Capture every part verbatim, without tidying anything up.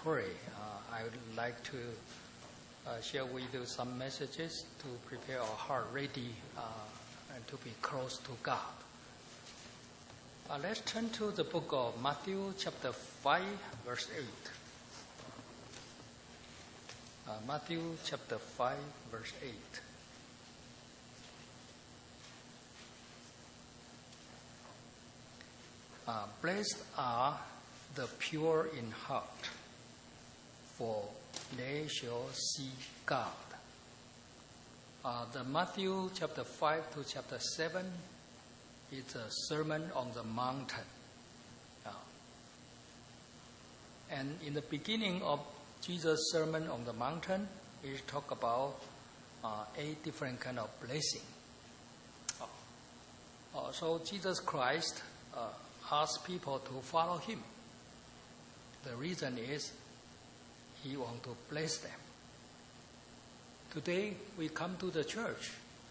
pray. Uh, I would like to uh, share with you some messages to prepare our heart ready uh, and to be close to God. Uh, let's turn to the book of Matthew chapter five, verse eight. Uh, Matthew chapter five, verse eight. Uh, blessed are the pure in heart, for they shall see God. Uh, the Matthew chapter five to chapter seven is a sermon on the mountain. Uh, and in the beginning of Jesus' sermon on the mountain, he talk about uh, eight different kind of blessing. Uh, uh, so Jesus Christ uh, asked people to follow him. The reason is he wants to bless them. Today we come to the church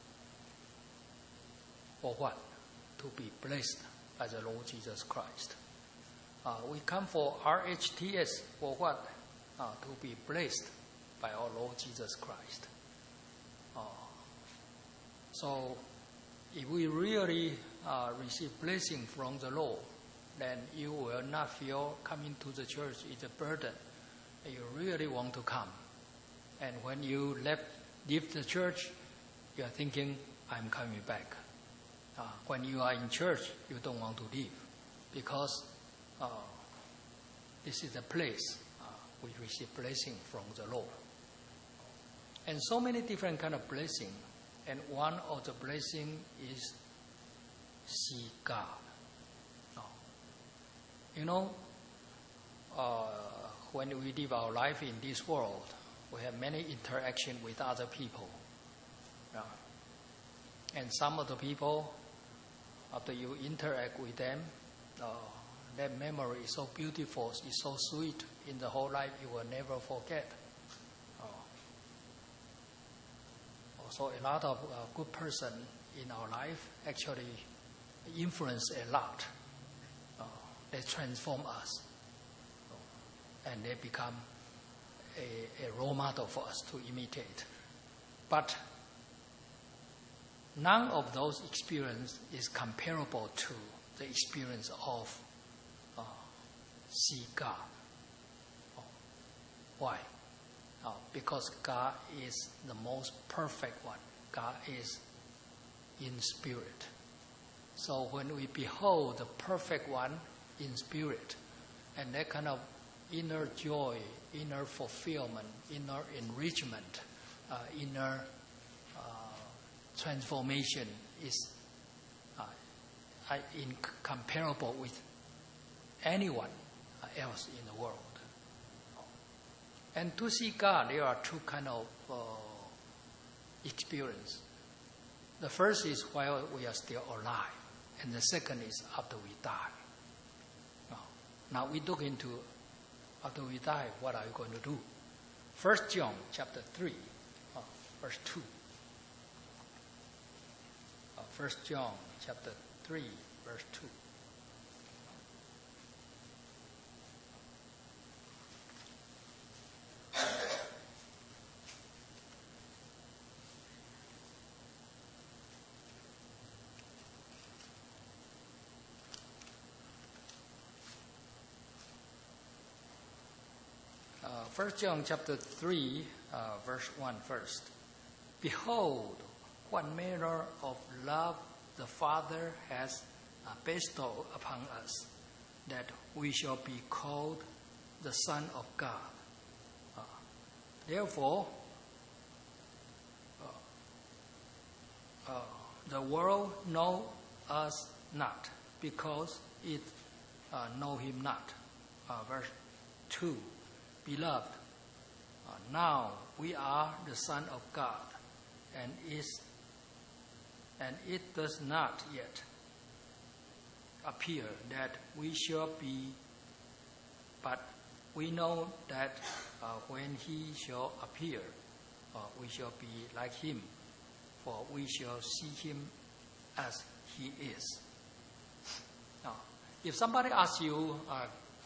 for what? To be blessed by the Lord Jesus Christ. Uh, we come for R H T S for what? Uh, to be blessed by our Lord Jesus Christ. Uh, so if we really uh, receive blessing from the Lord, then you will not feel coming to the church is a burden. You really want to come. And when you left, leave the church, you are thinking, I'm coming back. Uh, when you are in church, you don't want to leave because uh, this is the place uh, we receive blessing from the Lord. And so many different kind of blessing. And one of the blessing is see God. You know, uh, when we live our life in this world, we have many interaction with other people. Uh, and some of the people, after you interact with them, uh, their memory is so beautiful, it's so sweet in the whole life you will never forget. Uh, also, a lot of uh, good person in our life actually influence a lot. They transform us, and they become a, a role model for us to imitate. But none of those experiences is comparable to the experience of uh, see God. Why? Uh, because God is the most perfect one. God is in spirit. So when we behold the perfect one in spirit, and that kind of inner joy, inner fulfillment, inner enrichment, uh, inner uh, transformation is uh, incomparable with anyone else in the world. And to see God, there are two kind of uh, experience. The first is while we are still alive, and the second is after we die. Now we look into, after we die, what are you going to do? First John chapter three, uh, verse two. Uh, First John chapter three, verse two. First John chapter three, uh, verse one first. Behold, what manner of love the Father has uh, bestowed upon us, that we shall be called the Son of God. Uh, therefore, uh, uh, the world know us not, because it uh, know him not. Uh, verse two. Beloved, uh, now we are the Son of God, and is and it does not yet appear that we shall be, but we know that uh, when he shall appear, uh, we shall be like him, for we shall see him as he is. Now, if somebody asks you, uh,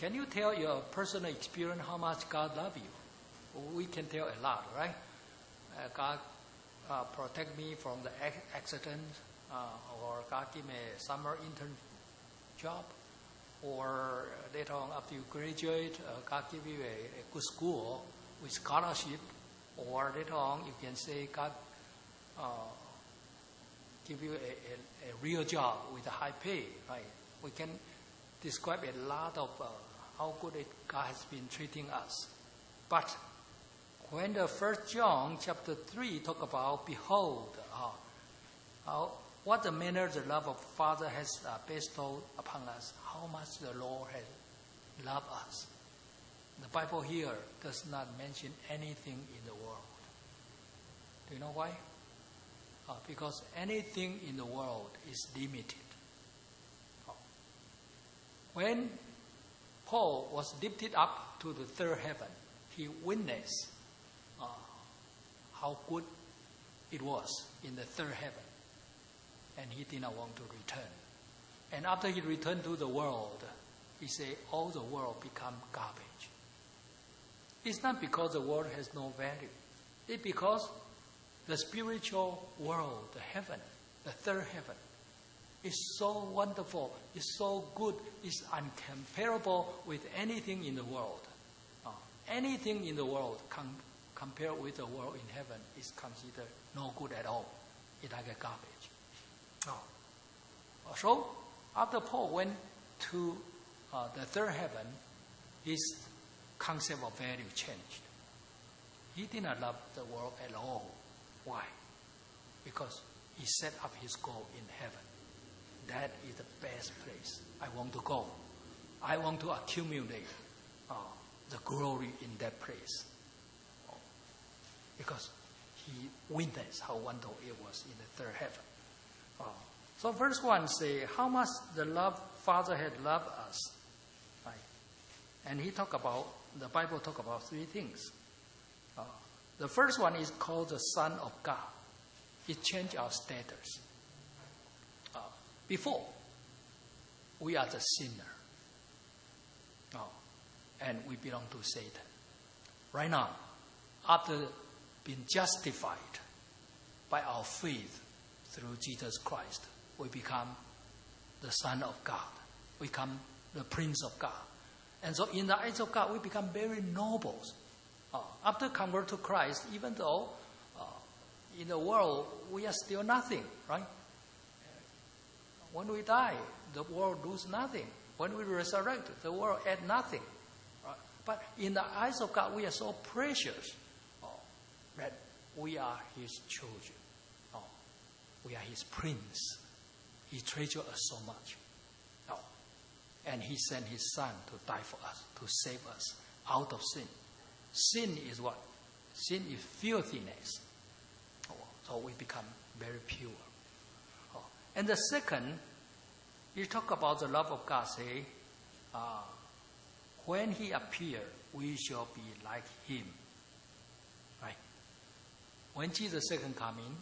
can you tell your personal experience how much God loves you? We can tell a lot, right? Uh, God uh, protect me from the ac- accident, uh, or God give me a summer intern job, or later on after you graduate, uh, God give you a, a good school with scholarship, or later on you can say God uh, give you a, a, a real job with a high pay, right? We can describe a lot of uh, how good it, God has been treating us. But when the First John chapter three talk about, behold, uh, how, what the manner the love of Father has uh, bestowed upon us, how much the Lord has loved us. The Bible here does not mention anything in the world. Do you know why? Uh, because anything in the world is limited. Uh, when Paul was lifted up to the third heaven, he witnessed uh, how good it was in the third heaven. And he did not want to return. And after he returned to the world, he said, all the world become garbage. It's not because the world has no value. It's because the spiritual world, the heaven, the third heaven, is so wonderful, is so good, is uncomparable with anything in the world. Uh, anything in the world com- compared with the world in heaven is considered no good at all. It's like a garbage. Oh. So, after Paul went to uh, the third heaven, his concept of value changed. He did not love the world at all. Why? Because he set up his goal in heaven. That is the best place I want to go. I want to accumulate uh, the glory in that place. Oh. Because he witnessed how wonderful it was in the third heaven. Oh. So verse one say, how much the love Father had loved us. Right? And he talk about, the Bible talk about three things. Uh, the first one is called the Son of God. It changed our status. Uh, before, we are the sinner. Oh, and we belong to Satan. Right now, after being justified by our faith through Jesus Christ, we become the Son of God. We become the Prince of God. And so in the eyes of God, we become very noble. Uh, after convert to Christ, even though uh, in the world we are still nothing, right? When we die, the world loses nothing. When we resurrect, the world adds nothing. Right? But in the eyes of God, we are so precious uh, that we are His children. Uh, we are His prince. He treasures us so much. Uh, and He sent His Son to die for us, to save us out of sin. Sin is what? Sin is filthiness. Oh, so we become very pure. Oh. And the second, you talk about the love of God, say, uh, when He appears, we shall be like Him. Right? When Jesus' second coming,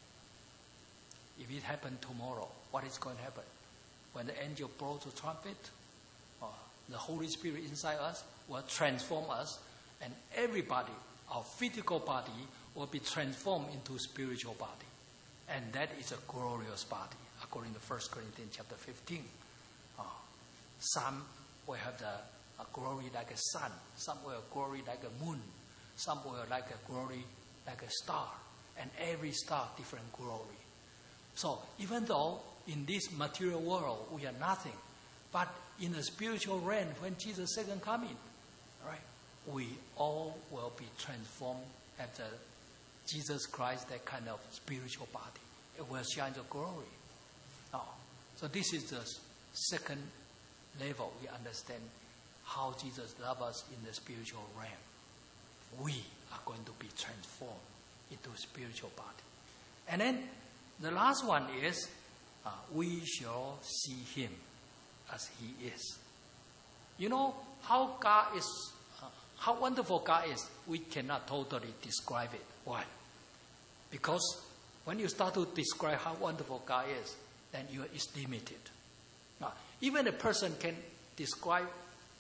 if it happened tomorrow, what is going to happen? When the angel blows the trumpet, uh, the Holy Spirit inside us will transform us, and everybody, our physical body, will be transformed into spiritual body. And that is a glorious body, according to First Corinthians chapter fifteen. Uh, some will have the a glory like a sun, some will have glory like a moon, some will have like a glory like a star, and every star different glory. So even though in this material world we are nothing, but in the spiritual realm, when Jesus' second coming, right, we all will be transformed after Jesus Christ, that kind of spiritual body. It will shine the glory. Oh, so this is the second level. We understand how Jesus loves us in the spiritual realm. We are going to be transformed into a spiritual body. And then the last one is, uh, we shall see Him as He is. You know how God is, uh, how wonderful God is, we cannot totally describe it. Why? Because when you start to describe how wonderful God is, then you is limited. Now, even a person can describe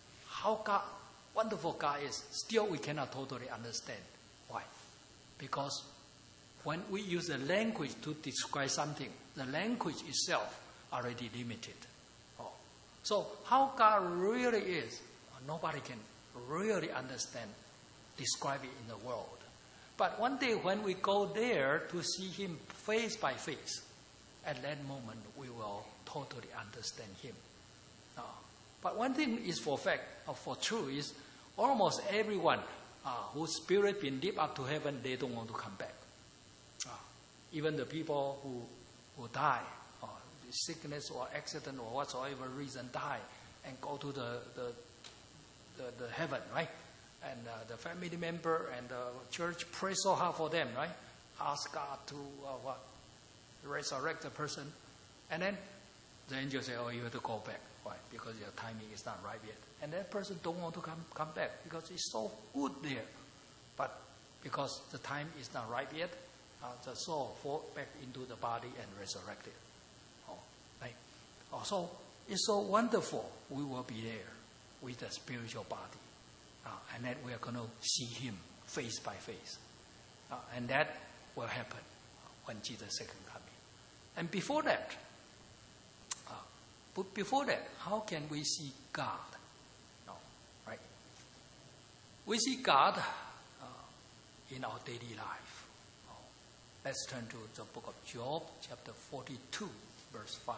how God, wonderful God is, still we cannot totally understand. Why? Because when we use a language to describe something, the language itself already limited. Oh. So how God really is, nobody can really understand, describe it in the world. But one day when we go there to see Him face by face, at that moment we will totally understand Him. Uh, but one thing is for fact, or for true, is almost everyone uh, whose spirit been lifted up to heaven, they don't want to come back. Uh, even the people who who die, or sickness or accident or whatsoever reason die, and go to the the, the, the heaven, right? And uh, the family member and the church pray so hard for them, right? Ask God to uh, what? Resurrect the person. And then the angel say, oh, you have to go back. Why? Because your timing is not right yet. And that person don't want to come, come back because it's so good there. But because the time is not right yet, uh, the soul fall back into the body and resurrected. Oh, right? Oh, so it's so wonderful. We will be there with the spiritual body. Uh, and then we are going to see Him face by face. Uh, and that will happen when Jesus' second coming. And before that, uh, but before that, how can we see God? No, right? We see God uh, in our daily life. Oh, let's turn to the book of Job, chapter forty-two, verse five.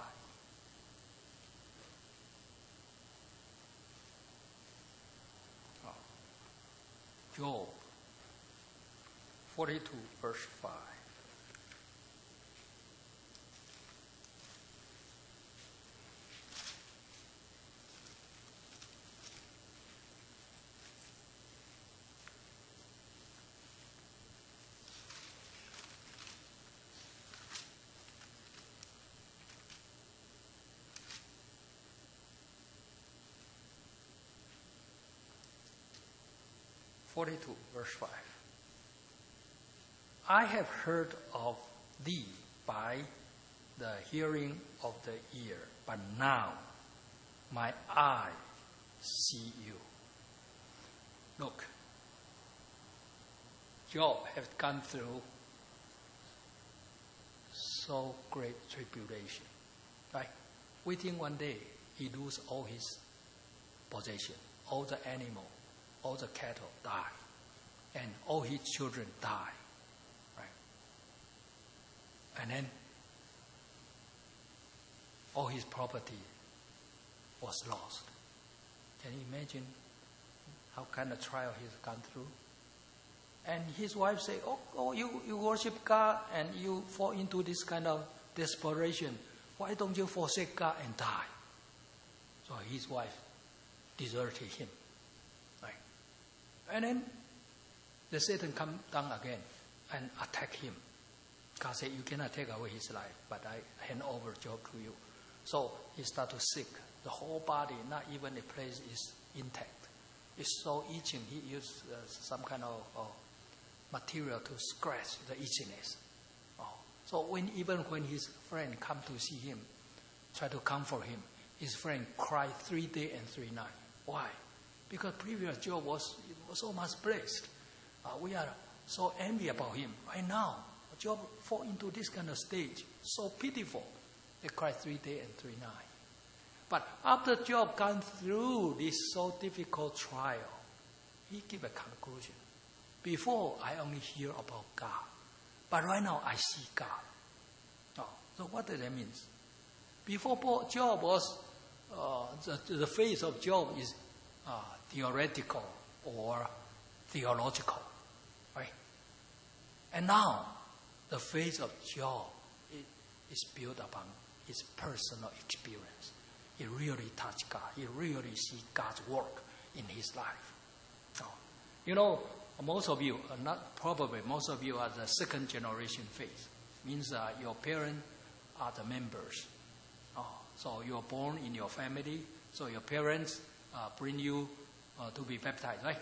Job forty-two, verse five. forty-two, verse five. I have heard of thee by the hearing of the ear, but now my eye see you. Look, Job has gone through so great tribulation. Right? Within one day, he loses all his possession, all the animal, all the cattle die, and all his children die, right? And then all his property was lost. Can you imagine how kind of trial he's gone through? And his wife say, oh, oh you, you worship God and you fall into this kind of desperation. Why don't you forsake God and die? So his wife deserted him. And then the Satan come down again and attack him. God said, you cannot take away his life, but I hand over Job to you. So he start to sick. The whole body, not even a place is intact. It's so itching. He used uh, some kind of uh, material to scratch the itchiness. Oh. So when even when his friend come to see him, try to comfort him, his friend cried three days and three nights. Why? Because previous Job was, was so much blessed. Uh, we are so envy about him. Right now, Job fall into this kind of stage. So pitiful. They cry three days and three nights. But after Job gone through this so difficult trial, he give a conclusion. Before, I only hear about God. But right now, I see God. Oh, so what does that mean? Before Job was, uh, the, the faith of Job is Uh, theoretical or theological, right? And now, the faith of Job is built upon his personal experience. He really touched God. He really sees God's work in his life. So, you know, most of you, uh, not probably, most of you are the second generation faith. Means uh, your parents are the members. Oh, so you are born in your family, so your parents Uh, bring you uh, to be baptized, right?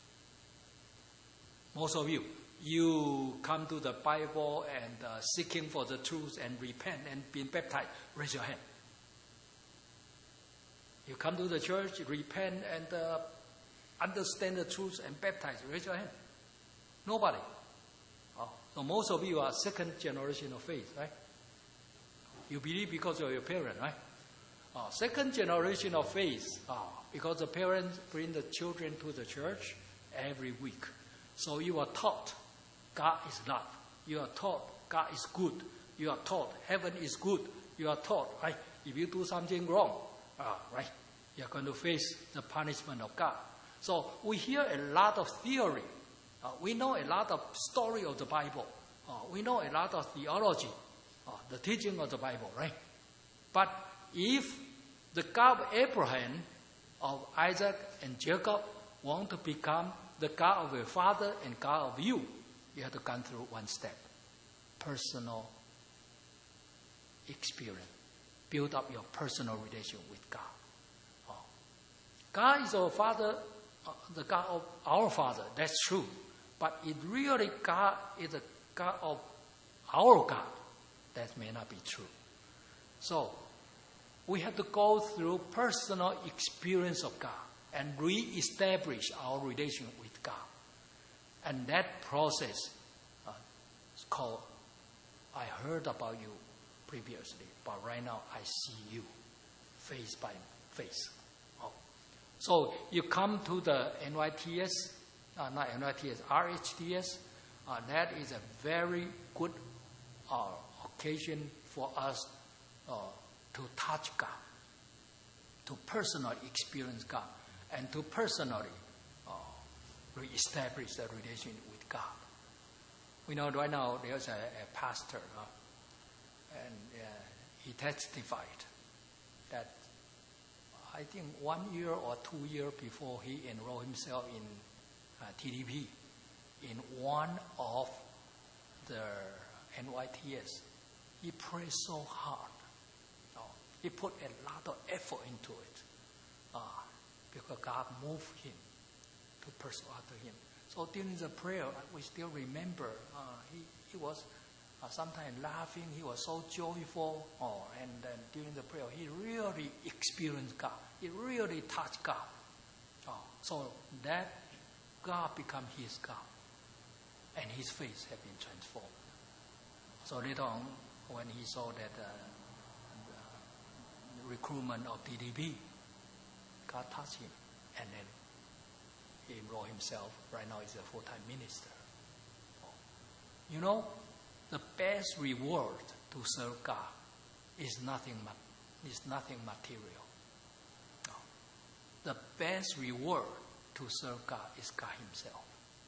Most of you, you come to the Bible and uh, seeking for the truth and repent and being baptized. Raise your hand. You come to the church, repent, and uh, understand the truth and baptize. Raise your hand. Nobody. Oh, so most of you are second generation of faith, right? You believe because of your parents, right? Oh, second generation of faith, oh, because the parents bring the children to the church every week. So you are taught God is love. You are taught God is good. You are taught heaven is good. You are taught, right? If you do something wrong, ah, right, you're going to face the punishment of God. So we hear a lot of theory. Uh, we know a lot of story of the Bible. Uh, we know a lot of theology, uh, the teaching of the Bible, right? But if the God of Abraham, of Isaac and Jacob want to become the God of your father and God of you, you have to go through one step. Personal experience. Build up your personal relation with God. Oh. God is our Father, uh, the God of our Father. That's true. But it really God is the God of our God. That may not be true. So, we have to go through personal experience of God and re-establish our relation with God. And that process uh, is called, I heard about you previously, but right now I see you face by face. Oh. So you come to the N Y T S, uh, not N Y T S, R H T S. Uh, that is a very good uh, occasion for us uh, to touch God, to personally experience God, and to personally uh, re-establish the relation with God. We know right now there's a, a pastor, uh, and uh, he testified that I think one year or two years before he enrolled himself in uh, T D P, in one of the N Y T S, he prayed so hard. Oh, he put a lot of effort into it uh, because God moved him to pursue after him. So during the prayer, we still remember uh, he, he was uh, sometimes laughing. He was so joyful. Oh, and then during the prayer, he really experienced God. He really touched God. Oh, so that God became his God. And his face had been transformed. So later on, when he saw that uh, the recruitment of T D P, God touched him. And then he enrolled himself. Right now he's a full-time minister. You know, the best reward to serve God is nothing, is nothing material. No. The best reward to serve God is God himself.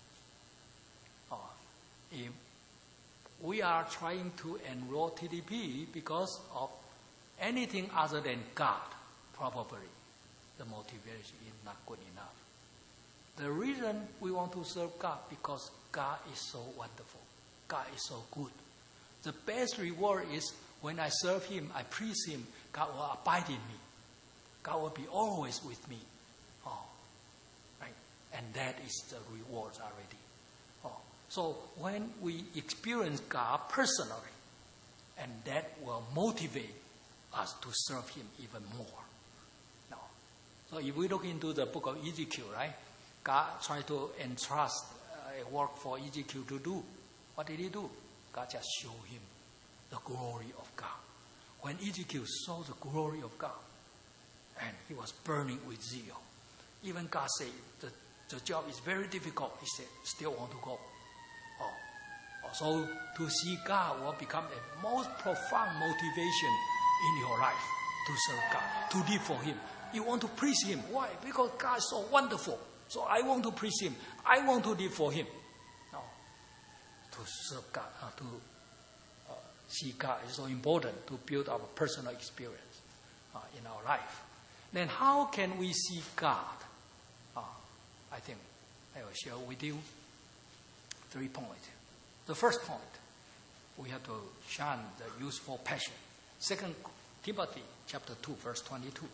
Oh, if we are trying to enroll T D P because of anything other than God, probably the motivation is not good enough. The reason we want to serve God because God is so wonderful. God is so good. The best reward is when I serve him, I please him, God will abide in me. God will be always with me. Oh, right? And that is the reward already. Oh, so when we experience God personally, and that will motivate us to serve him even more. Now, so if we look into the book of Ezekiel, right? God tried to entrust uh, a work for Ezekiel to do. What did he do? God just showed him the glory of God. When Ezekiel saw the glory of God, and he was burning with zeal. Even God said, the, the job is very difficult. He said, still want to go. Oh. So to see God will become a most profound motivation in your life to serve God, to live for him. You want to please him. Why? Because God is so wonderful. So I want to please him. I want to live for him. No. To serve God, uh, to uh, see God is so important to build our personal experience uh, in our life. Then how can we see God? Uh, I think I will share with you three points. The first point, we have to shun the useful passion. Second Timothy chapter two, verse twenty-two.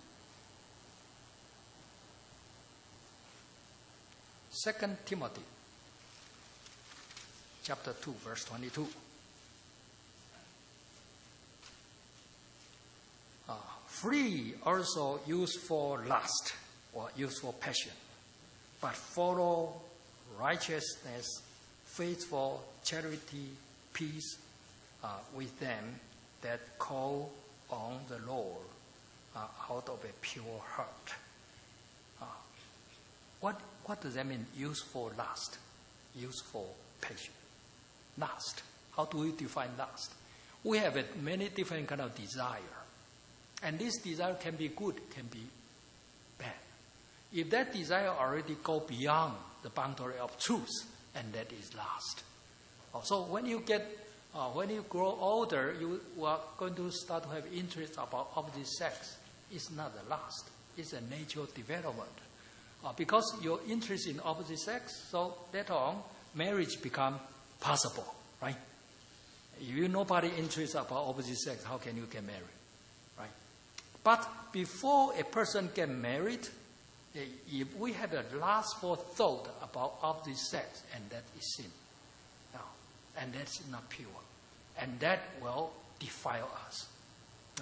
Second Timothy chapter two, verse twenty-two. Uh, flee also used for lust or used for passion, but follow righteousness, faithful, charity, peace uh, with them that call on the Lord uh, out of a pure heart. Uh, what what does that mean? Used for lust, used for passion. Lust. How do we define lust? We have a many different kind of desire, and this desire can be good, can be bad. If that desire already go beyond the boundary of truth, and that is lust. So when you get, uh, when you grow older, you are going to start to have interest about opposite sex. It's not a lust. It's a natural development. Uh, because your interest in opposite sex, so later on, marriage become possible, right? If you nobody interested about opposite sex, how can you get married, right? But before a person get married, if we have a lustful thought about opposite sex, and that is sin, no, and that's not pure, and that will defile us. No.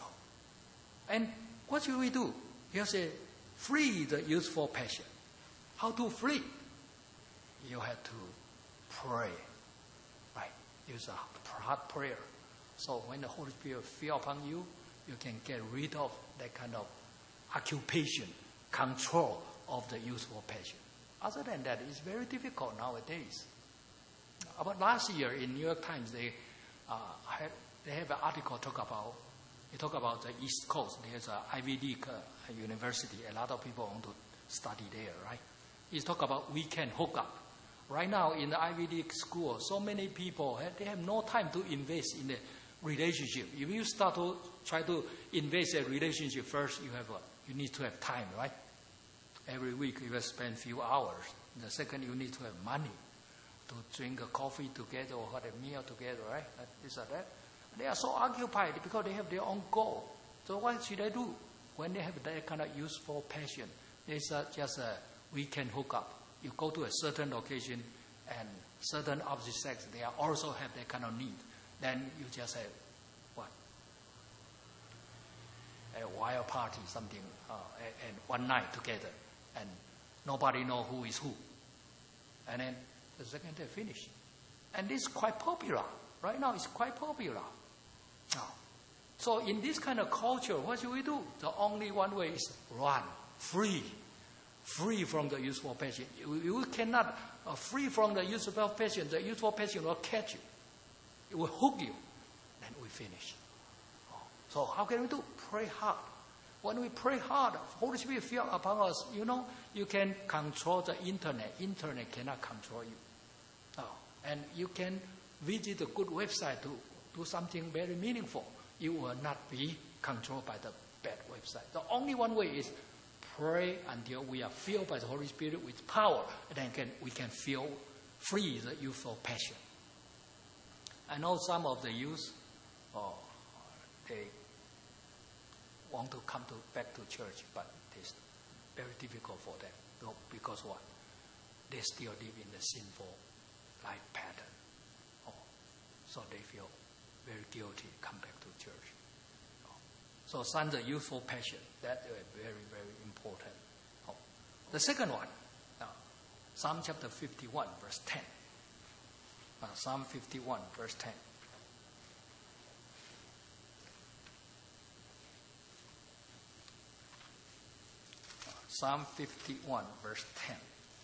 And what should we do? Here's a flee the useful passion. How to flee? You have to pray, right? Use a hard prayer. So when the Holy Spirit fell upon you, you can get rid of that kind of occupation, control of the useful passion. Other than that, it's very difficult nowadays. About last year in New York Times, they uh, have, they have an article talk about they talk about the East Coast. There's an Ivy League uh, university. A lot of people want to study there, right? It's talk about weekend hookup. Right now in the Ivy League school, so many people they have no time to invest in the relationship. If you start to try to invest in a relationship first, you have a, you need to have time, right? Every week you will spend a few hours. The second, you need to have money to drink a coffee together or have a meal together, right? This or that. They are so occupied because they have their own goal. So what should they do? When they have that kind of useful passion, it's uh, just a weekend hookup. You go to a certain location and certain opposite sex, they also have that kind of need. Then you just have, what? A wild party, something, uh, and one night together. And nobody know who is who. And then the second day finish. And this is quite popular. Right now it's quite popular. Now, so in this kind of culture, what should we do? The only one way is run, free. Free from the useful passion. You, you cannot uh, free from the useful passion. The useful passion will catch you. It will hook you. Then we finish. Oh. So how can we do? Pray hard. When we pray hard, Holy Spirit feel upon us. You know, you can control the internet. Internet cannot control you. Oh. And you can visit a good website to do something very meaningful. You will not be controlled by the bad website. The only one way is pray until we are filled by the Holy Spirit with power, and then can, we can feel free the youthful passion. I know some of the youth, oh, they want to come to, back to church, but it's very difficult for them. Because what? They still live in the sinful life pattern. Oh, so they feel very guilty to come back to church. Oh. So some the youthful passion, that is very, very important. Oh. The second one, uh, Psalm chapter fifty-one, verse ten. Uh, Psalm fifty-one, verse ten. Uh, Psalm fifty-one, verse ten.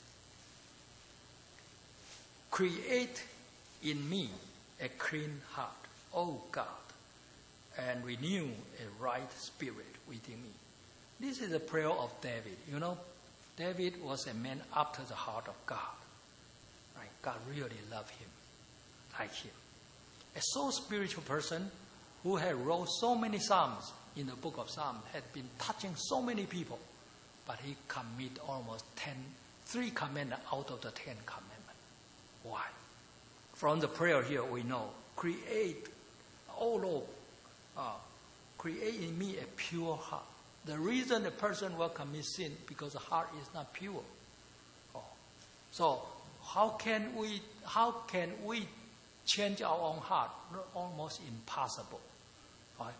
Create in me a clean heart, O God, and renew a right spirit within me. This is a prayer of David. You know, David was a man after the heart of God. Right? God really loved him, like him. A so spiritual person who had wrote so many psalms in the book of Psalms had been touching so many people, but he committed almost ten, three commandments out of the ten commandments. Why? From the prayer here we know, create, oh Lord, uh, create in me a pure heart. The reason a person will commit sin because the heart is not pure. Oh. So how can we how can we change our own heart? Almost impossible. Right?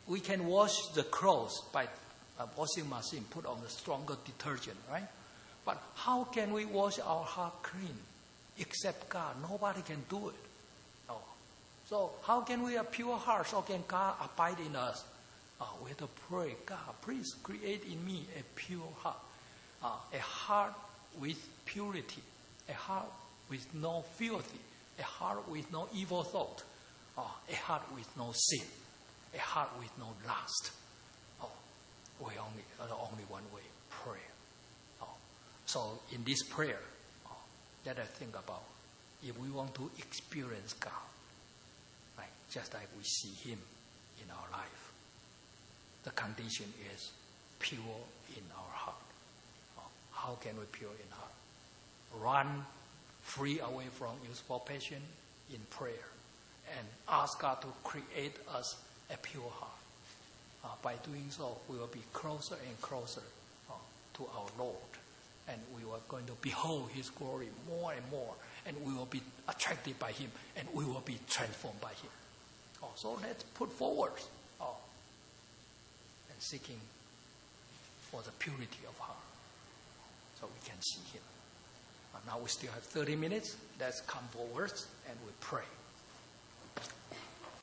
we can wash the clothes by a washing machine, put on the stronger detergent, right? But how can we wash our heart clean? Except God. Nobody can do it. No. So how can we have pure hearts? How can God abide in us? Uh, we have to pray, God, please create in me a pure heart. Uh, a heart with purity. A heart with no filthy. A heart with no evil thought. Uh, a heart with no sin. A heart with no lust. Oh, we only, uh, only one way, prayer. Oh. So in this prayer, oh, let us think about if we want to experience God, right, just like we see Him in our life, the condition is pure in our heart. Oh, how can we pure in heart? Run free away from useful passion in prayer and ask God to create us a pure heart. Uh, by doing so, we will be closer and closer uh, to our Lord. And we are going to behold His glory more and more. And we will be attracted by Him. And we will be transformed by Him. Oh, so let's put forward oh, and seeking for the purity of heart. So we can see Him. Uh, now we still have thirty minutes. Let's come forward and we pray.